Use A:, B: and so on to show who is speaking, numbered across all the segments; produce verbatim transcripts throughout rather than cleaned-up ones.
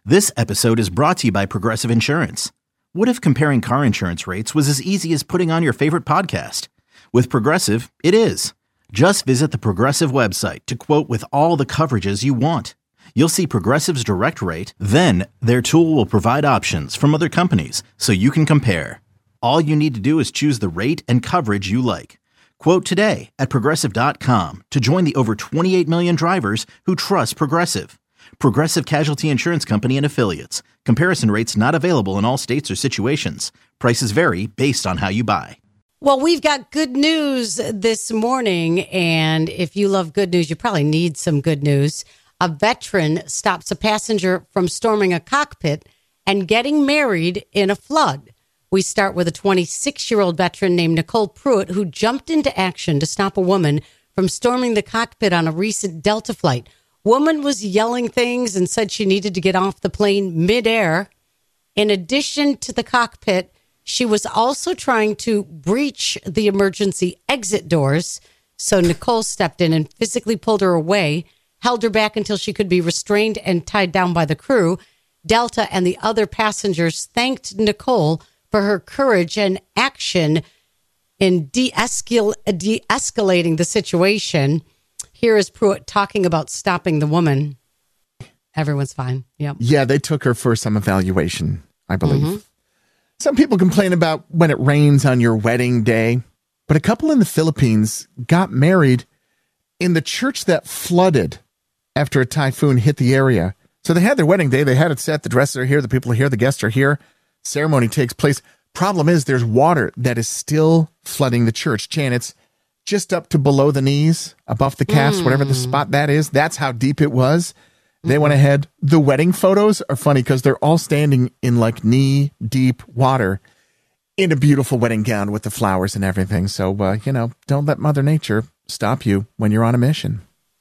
A: This episode is brought to you by Progressive Insurance. What if comparing car insurance rates was as easy as putting on your favorite podcast? With Progressive, it is. Just visit the Progressive website to quote with all the coverages you want. You'll see Progressive's direct rate, then their tool will provide options from other companies so you can compare. All you need to do is choose the rate and coverage you like. Quote today at progressive dot com to join the over twenty-eight million drivers who trust Progressive. Progressive Casualty Insurance Company and Affiliates. Comparison rates not available in all states or situations. Prices vary based on how you buy.
B: Well, we've got good news this morning, and if you love good news, you probably need some good news. A veteran stops a passenger from storming a cockpit and getting married in a flood. We start with a twenty-six-year-old veteran named Nicole Pruitt, who jumped into action to stop a woman from storming the cockpit on a recent Delta flight. Woman was yelling things and said she needed to get off the plane midair. In addition to the cockpit, she was also trying to breach the emergency exit doors. So Nicole stepped in and physically pulled her away, held her back until she could be restrained and tied down by the crew. Delta and the other passengers thanked Nicole for her courage and action in de-escal- de-escalating the situation. Here is Pruitt talking about stopping the woman. Everyone's fine. Yep.
C: Yeah, they took her for some evaluation, I believe.
B: Mm-hmm.
C: Some people complain about when it rains on your wedding day, but a couple in the Philippines got married in the church that flooded after a typhoon hit the area. So they had their wedding day. They had it set. The dresses are here. The people are here. The guests are here. Ceremony takes place. Problem is there's water that is still flooding the church. Jan, it's just up to below the knees, above the calves, mm. whatever the spot that is. That's how deep it was. They mm-hmm. went ahead. The wedding photos are funny because they're all standing in like knee deep water in a beautiful wedding gown with the flowers and everything. So, uh, you know, don't let Mother Nature stop you when you're on a mission.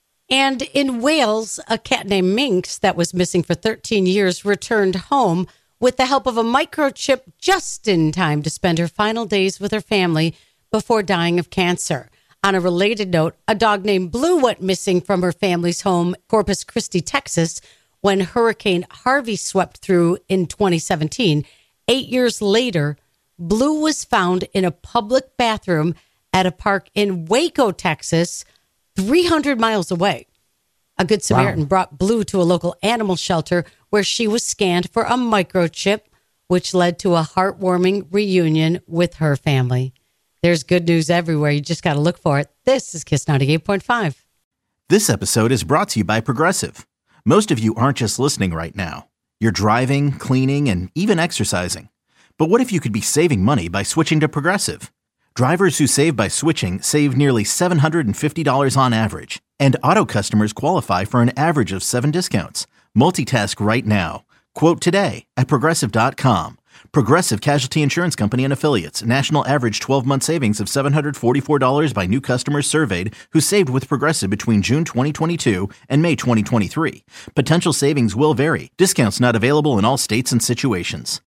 B: And in Wales, a cat named Minx that was missing for thirteen years returned home with the help of a microchip just in time to spend her final days with her family before dying of cancer. On a related note, a dog named Blue went missing from her family's home, Corpus Christi, Texas, when Hurricane Harvey swept through in twenty seventeen. Eight years later, Blue was found in a public bathroom at a park in Waco, Texas, three hundred miles away. A Good Samaritan wow. brought Blue to a local animal shelter where she was scanned for a microchip, which led to a heartwarming reunion with her family. There's good news everywhere. You just got to look for it. This is Kiss ninety-eight point five.
A: This episode is brought to you by Progressive. Most of you aren't just listening right now. You're driving, cleaning, and even exercising. But what if you could be saving money by switching to Progressive? Drivers who save by switching save nearly seven hundred fifty dollars on average. And auto customers qualify for an average of seven discounts. Multitask right now. Quote today at progressive dot com. Progressive Casualty Insurance Company and Affiliates. National average twelve-month savings of seven hundred forty-four dollars by new customers surveyed who saved with Progressive between June twenty twenty-two and May twenty twenty-three. Potential savings will vary. Discounts not available in all states and situations.